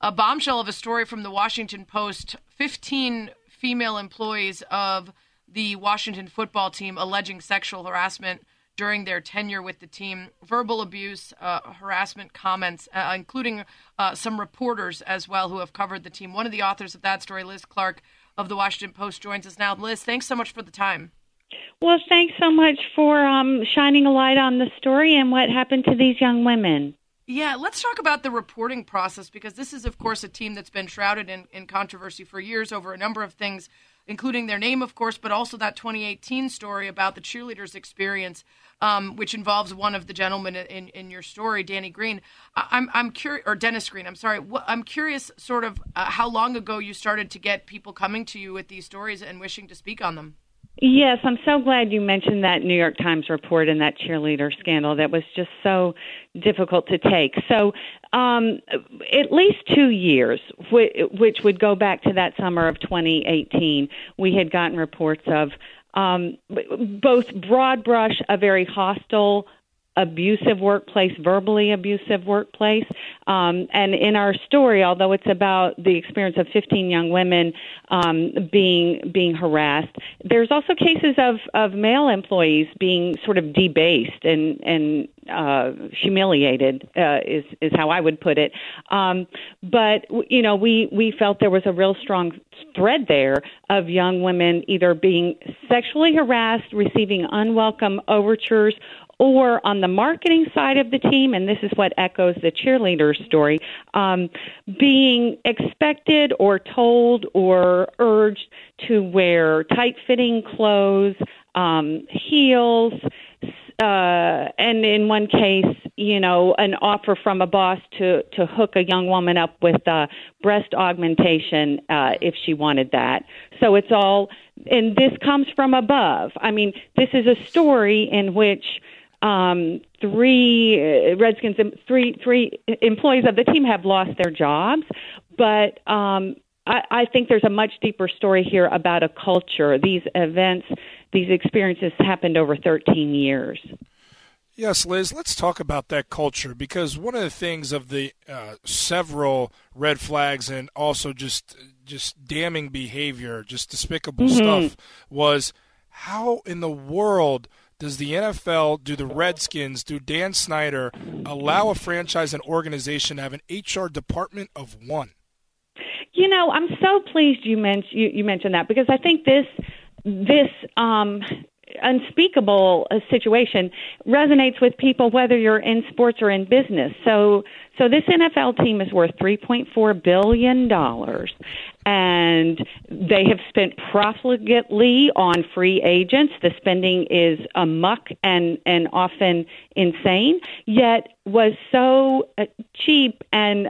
a bombshell of a story from the Washington Post. 15 female employees of the Washington football team alleging sexual harassment during their tenure with the team, verbal abuse, harassment comments, including some reporters as well who have covered the team. One of the authors of that story, Liz Clark of the Washington Post, joins us now. Liz, thanks so much for the time. Well, thanks so much for shining a light on the story and what happened to these young women. Yeah, let's talk about the reporting process, because this is, of course, a team that's been shrouded in controversy for years over a number of things, including their name, of course, but also that 2018 story about the cheerleaders' experience, which involves one of the gentlemen in your story, Danny Green. I'm curious, or Dennis Green. I'm sorry. I'm curious, sort of, how long ago you started to get people coming to you with these stories and wishing to speak on them. Yes, I'm so glad you mentioned that New York Times report and that cheerleader scandal. That was just so difficult to take. So at least 2 years, which would go back to that summer of 2018, we had gotten reports of both broad brush, a very hostile, abusive workplace, verbally abusive workplace. And in our story, although it's about the experience of 15 young women being harassed, there's also cases of male employees being sort of debased and humiliated, is how I would put it. But, you know, we felt there was a real strong thread there of young women either being sexually harassed, receiving unwelcome overtures, or on the marketing side of the team, and this is what echoes the cheerleader story, being expected or told or urged to wear tight-fitting clothes, heels, and in one case, you know, an offer from a boss to hook a young woman up with breast augmentation if she wanted that. So it's all, and this comes from above. I mean, this is a story in which three employees of the team have lost their jobs, but I think there's a much deeper story here about a culture. These events, these experiences happened over 13 years. Yes, Liz, let's talk about that culture, because one of the things of the several red flags and also just damning behavior, just despicable stuff, was how in the world does the NFL, do the Redskins, do Dan Snyder allow a franchise and organization to have an HR department of one? You know, I'm so pleased you mentioned that, because I think this unspeakable situation resonates with people whether you're in sports or in business. So this NFL team is worth $3.4 billion, and they have spent profligately on free agents. The spending is amuck and often insane, yet was so cheap and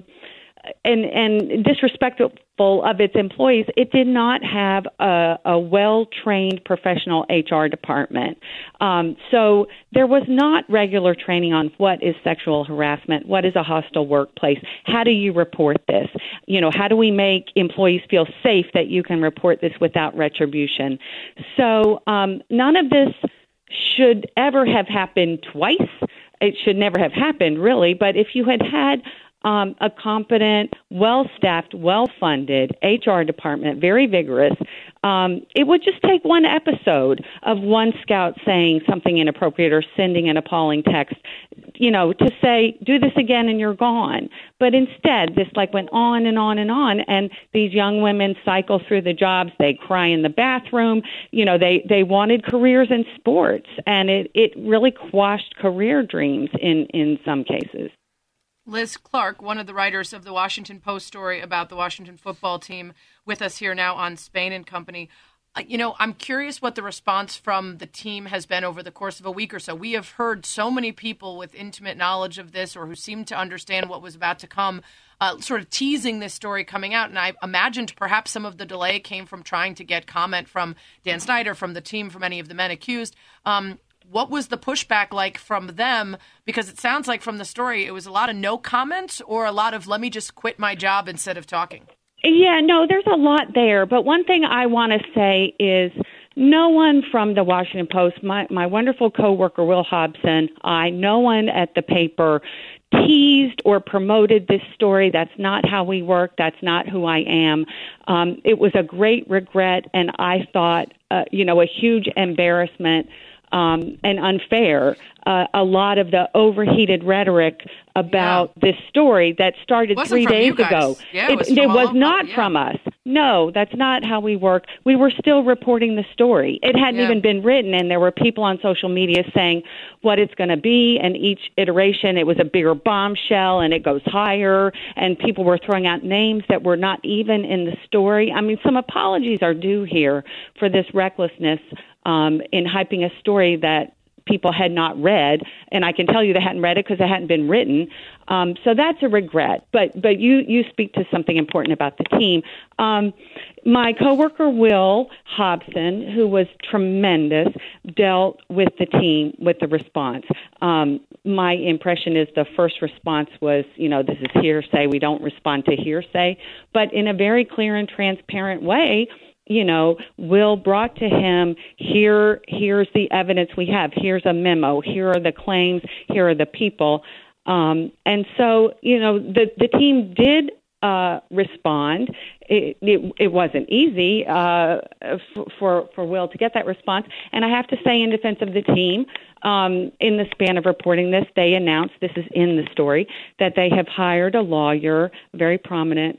disrespectful of its employees. It did not have a well-trained professional HR department. So there was not regular training on what is sexual harassment, what is a hostile workplace, how do you report this, you know, how do we make employees feel safe that you can report this without retribution. So none of this should ever have happened twice. It should never have happened, really. But if you had a competent, well-staffed, well-funded HR department, very vigorous, it would just take one episode of one scout saying something inappropriate or sending an appalling text, you know, to say, do this again and you're gone. But instead, this went on and on and on, and these young women cycle through the jobs. They cry in the bathroom. You know, they wanted careers in sports, and it really quashed career dreams in some cases. Liz Clark, one of the writers of the Washington Post story about the Washington football team, with us here now on Spain and Company. You know, I'm curious what the response from the team has been over the course of a week or so. We have heard so many people with intimate knowledge of this, or who seemed to understand what was about to come, sort of teasing this story coming out. And I imagined perhaps some of the delay came from trying to get comment from Dan Snyder, from the team, from any of the men accused. What was the pushback like from them? Because it sounds like from the story, it was a lot of no comments or a lot of, let me just quit my job instead of talking. Yeah, no, there's a lot there. But one thing I want to say is no one from the Washington Post, my wonderful coworker, Will Hobson, no one at the paper teased or promoted this story. That's not how we work. That's not who I am. It was a great regret, and I thought, a huge embarrassment and unfair. A lot of the overheated rhetoric about this story that started 3 days ago. Yeah, it was not from us. No, that's not how we work. We were still reporting the story. It hadn't even been written, and there were people on social media saying what it's going to be, and each iteration it was a bigger bombshell, and it goes higher, and people were throwing out names that were not even in the story. I mean, some apologies are due here for this recklessness in hyping a story that people had not read, and I can tell you they hadn't read it because it hadn't been written. So that's a regret. But you speak to something important about the team. My coworker Will Hobson, who was tremendous, dealt with the team with the response. My impression is the first response was, this is hearsay. We don't respond to hearsay, but in a very clear and transparent way. Will brought to him, here's the evidence we have. Here's a memo. Here are the claims. Here are the people. And so, the team did respond. It wasn't easy for Will to get that response. And I have to say, in defense of the team, in the span of reporting this, they announced, this is in the story, that they have hired a lawyer, a very prominent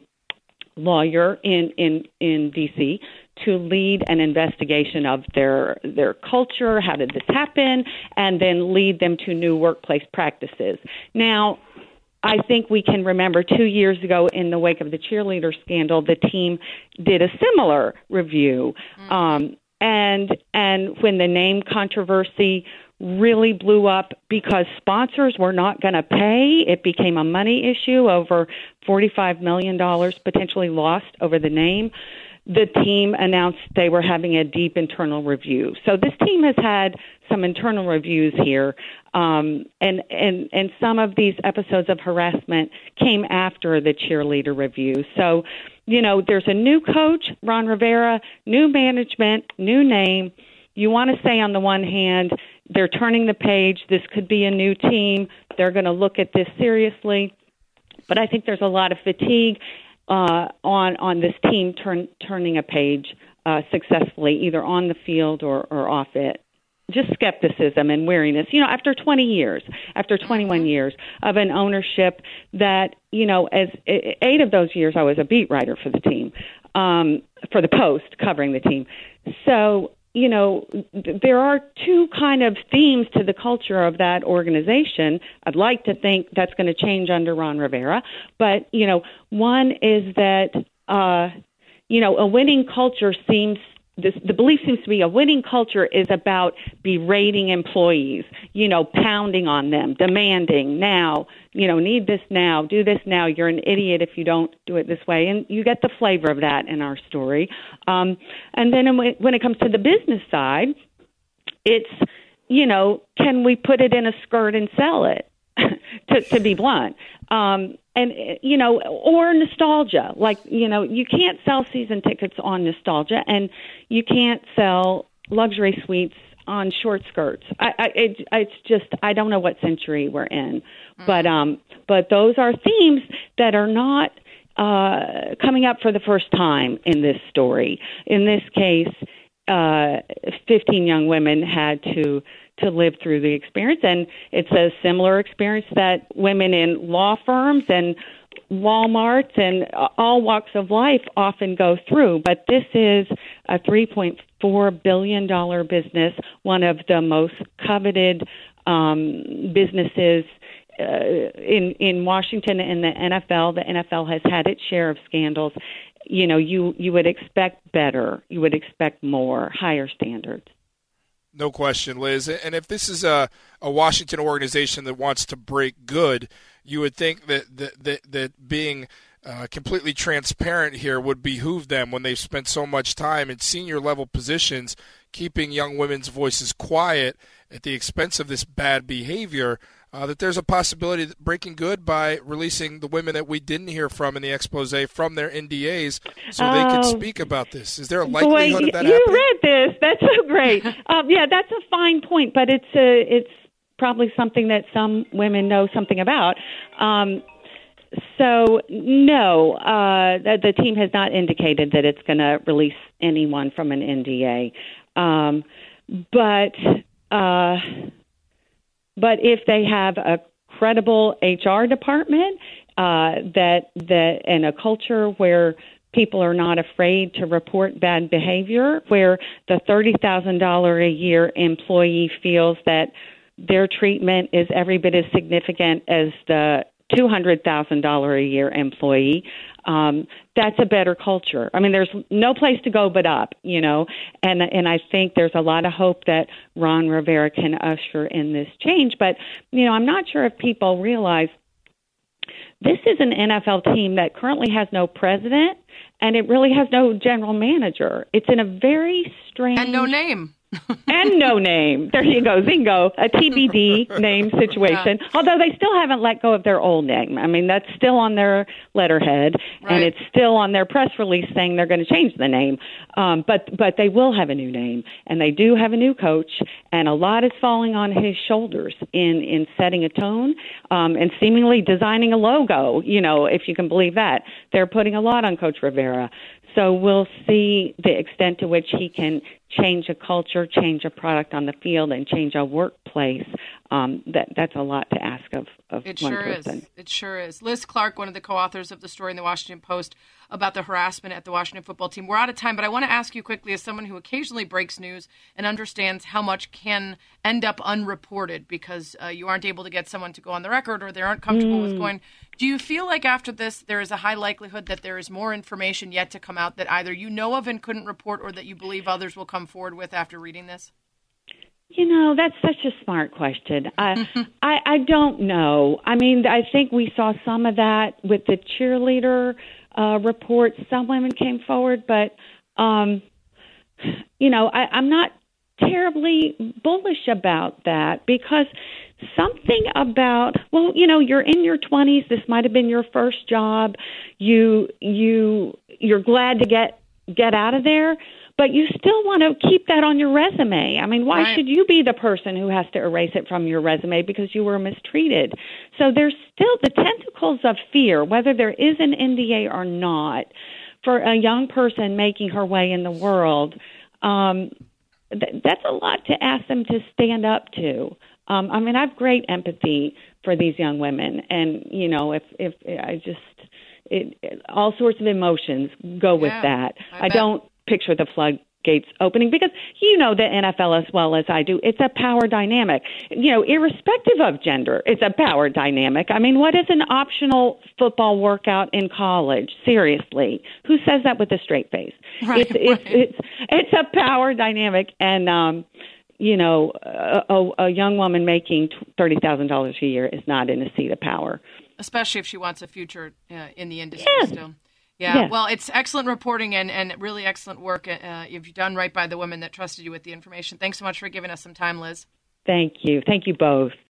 lawyer in D.C. to lead an investigation of their culture, how did this happen, and then lead them to new workplace practices. Now, I think we can remember 2 years ago in the wake of the cheerleader scandal, the team did a similar review. And when the name controversy really blew up because sponsors were not going to pay, it became a money issue, over $45 million potentially lost over the name. The team announced they were having a deep internal review. So this team has had some internal reviews here, and some of these episodes of harassment came after the cheerleader review. So, there's a new coach, Ron Rivera, new management, new name. You want to say on the one hand, they're turning the page. This could be a new team. They're going to look at this seriously. But I think there's a lot of fatigue on this team turning a page successfully, either on the field or off it. Just skepticism and weariness. After 20 years, after 21 years of an ownership that, as 8 of those years I was a beat writer for the team, for the Post covering the team. So, there are two kind of themes to the culture of that organization. I'd like to think that's going to change under Ron Rivera. But, one is that, a winning culture the belief seems to be a winning culture is about berating employees, pounding on them, demanding now, need this now, do this now. You're an idiot if you don't do it this way. And you get the flavor of that in our story. And then when it comes to the business side, it's, can we put it in a skirt and sell it, to be blunt? Or nostalgia. Like, you can't sell season tickets on nostalgia, and you can't sell luxury suites on short skirts. It's just, I don't know what century we're in, but those are themes that are not coming up for the first time in this story. In this case, 15 young women had to live through the experience, and it's a similar experience that women in law firms and Walmarts and all walks of life often go through. But this is a $3.4 billion business, one of the most coveted businesses in Washington and the NFL. The NFL has had its share of scandals. You would expect better. You would expect more, higher standards. No question, Liz. And if this is a Washington organization that wants to break good, you would think that being completely transparent here would behoove them when they've spent so much time in senior level positions, keeping young women's voices quiet at the expense of this bad behavior. That there's a possibility of breaking good by releasing the women that we didn't hear from in the expose from their NDAs so they could speak about this. Is there a likelihood of that happening? You read this. That's so great. Yeah, that's a fine point, but it's probably something that some women know something about. So, no, the team has not indicated that it's going to release anyone from an NDA. But if they have a credible HR department that and a culture where people are not afraid to report bad behavior, where the $30,000 a year employee feels that their treatment is every bit as significant as the $200,000 a year employee, that's a better culture. I mean, there's no place to go but up, and I think there's a lot of hope that Ron Rivera can usher in this change. But, I'm not sure if people realize this is an NFL team that currently has no president, and it really has no general manager. It's in a very strange... And no name. And no name. There you go, zingo, a TBD name situation. Yeah. Although they still haven't let go of their old name. I mean, that's still on their letterhead, right. And it's still on their press release saying they're going to change the name. But they will have a new name, and they do have a new coach, and a lot is falling on his shoulders in setting a tone and seemingly designing a logo, if you can believe that. They're putting a lot on Coach Rivera. So we'll see the extent to which he can change a culture, change a product on the field, and change a workplace. That's a lot to ask of it one sure person. Is. It sure is. Liz Clark, one of the co-authors of the story in the Washington Post about the harassment at the Washington football team. We're out of time, but I want to ask you quickly, as someone who occasionally breaks news and understands how much can end up unreported because you aren't able to get someone to go on the record or they aren't comfortable with going, do you feel like after this there is a high likelihood that there is more information yet to come out that either you know of and couldn't report or that you believe others will come forward with after reading this? That's such a smart question. I don't know. I mean, I think we saw some of that with the cheerleader report. Some women came forward, but, I'm not terribly bullish about that because something about, you're in your 20s. This might have been your first job. You're glad to get out of there. But you still want to keep that on your resume. I mean, why should you be the person who has to erase it from your resume because you were mistreated? So there's still the tentacles of fear, whether there is an NDA or not, for a young person making her way in the world. That's a lot to ask them to stand up to. I have great empathy for these young women. And, if I just, all sorts of emotions go with that. I don't picture the floodgates opening because the NFL as well as I do, it's a power dynamic. Irrespective of gender, it's a power dynamic. I mean, what is an optional football workout in college? Seriously, who says that with a straight face? It's a power dynamic, and a young woman making $30,000 a year is not in a seat of power, especially if she wants a future in the industry still. Yeah, well, it's excellent reporting and really excellent work. You've done right by the women that trusted you with the information. Thanks so much for giving us some time, Liz. Thank you. Thank you both.